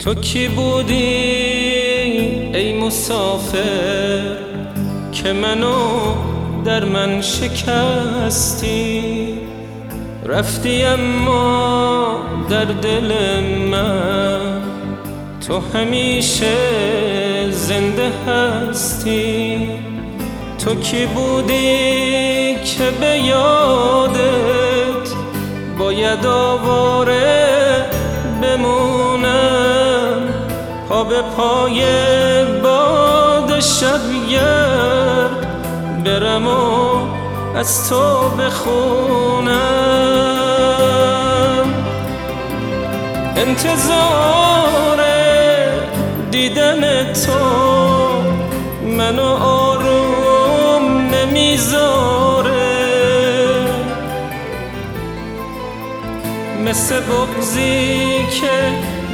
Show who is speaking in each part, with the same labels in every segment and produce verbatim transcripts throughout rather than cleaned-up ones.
Speaker 1: تو کی بودی ای مسافر که منو در من شکستی؟ رفتی اما در دل من تو همیشه زنده هستی. تو کی بودی که به یادت باید آواره بمونم، پا به پای باد شبگرد برم و از تو بخونم. انتظار دیدن تو منو آروم نمیذاره، مثل بغضی که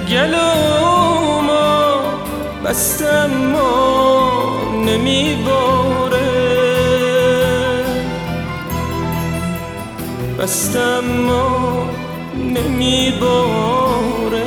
Speaker 1: گلومو بستم ما نمیباره، بستم ما نمیباره.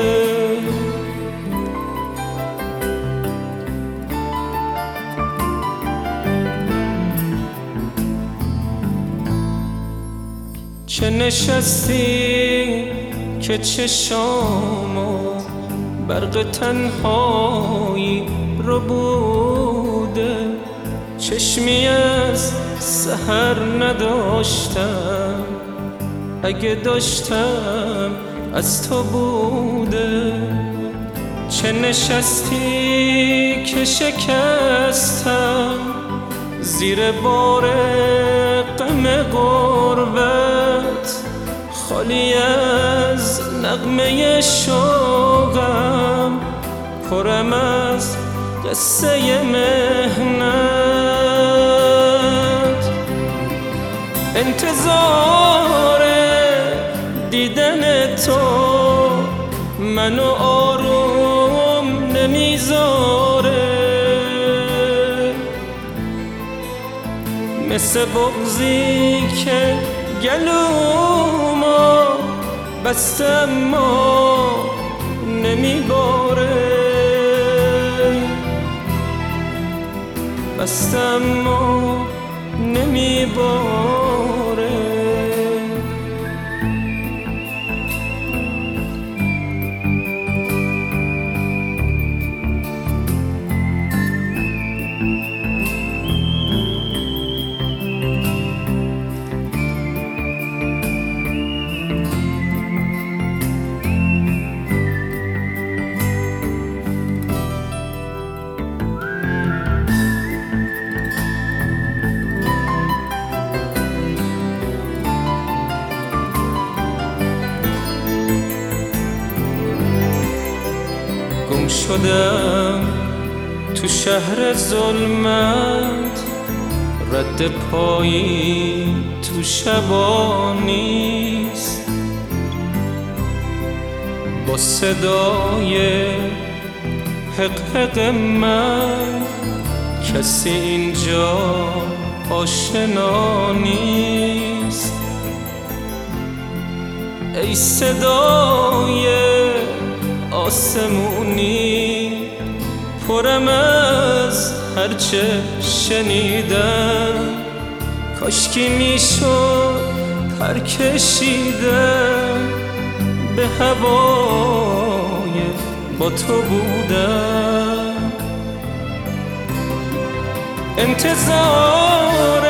Speaker 1: چه نشستی که چشامو برق تنهایی رو بوده، چشمی از سحر نداشتم، اگه داشتم از تو بوده. چه نشستی که شکستم زیر بار غم غربت، خالی از نغمه شوقم، پرم از قصه مهنت. انتظار دیدن تو منو آروم نمیذاره، مثل بغضی که گلومو بستم ما نمیباره، بستم ما نمیباره. گم شدم تو شهر ظلمت، رد پایی تو شبا نیست، با صدای حق حق من کسی اینجا آشنا نیست. ای صدای آسمونی پرم از هرچه شنیدم، کاشکی میشد پر کشیدم به هوای با تو بودم. انتظار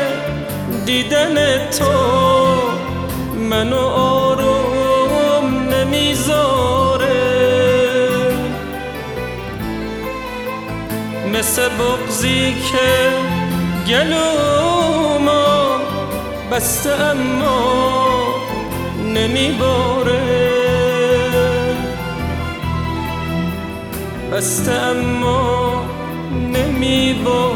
Speaker 1: دیدن تو منو آروم نمیذاره، مثل بغضی که گلومو بسته اما نمیباره، بسته اما نمیباره.